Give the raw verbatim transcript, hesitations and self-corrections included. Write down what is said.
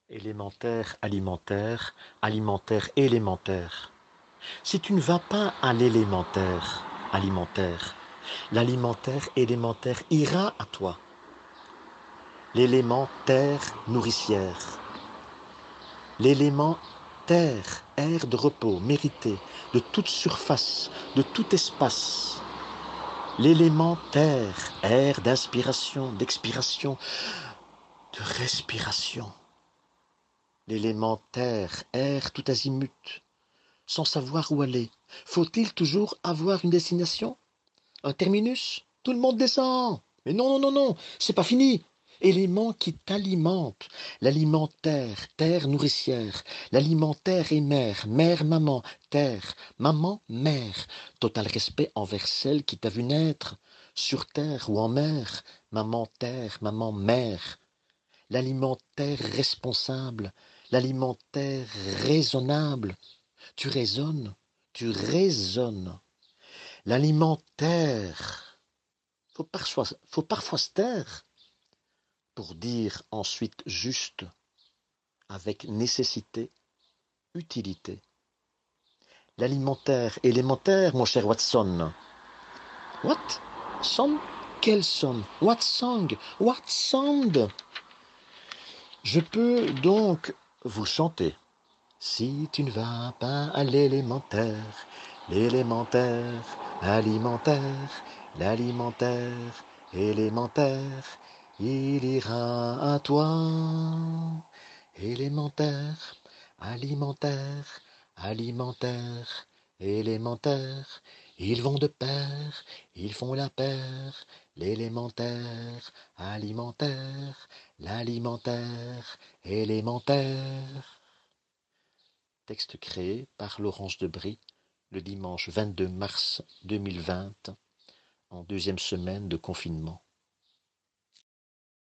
Élémentaire, alimentaire, alimentaire, élémentaire. Si tu ne vas pas à l'élémentaire, alimentaire, l'alimentaire, élémentaire ira à toi. L'élément terre nourricière. L'élément terre, air de repos, mérité, de toute surface, de tout espace. L'élément terre, air d'inspiration, d'expiration, de respiration. L'élément terre, air tout azimut, sans savoir où aller. Faut-il toujours avoir une destination? Un terminus? Tout le monde descend. Mais non, non, non, non, c'est pas fini. Élément qui t'alimente. L'alimentaire, terre nourricière. L'alimentaire est mère, mère, maman, terre, maman, mère. Total respect envers celle qui t'a vu naître, sur terre ou en mer. Maman, terre, maman, mère. L'alimentaire responsable, l'alimentaire raisonnable. Tu raisonnes, tu raisonnes. L'alimentaire, faut parfois, faut parfois se taire pour dire ensuite juste, avec nécessité, utilité. L'alimentaire élémentaire, mon cher Watson. What? Son? Quel son? What song? What sound? Je peux donc vous chanter. Si tu ne vas pas à l'élémentaire, l'élémentaire, alimentaire, l'alimentaire, élémentaire, il ira à toi. Élémentaire, alimentaire, alimentaire, élémentaire, ils vont de pair, ils font la paire, l'élémentaire, alimentaire, l'alimentaire, élémentaire. Texte créé par Laurence Debris le dimanche vingt-deux mars deux mille vingt, en deuxième semaine de confinement.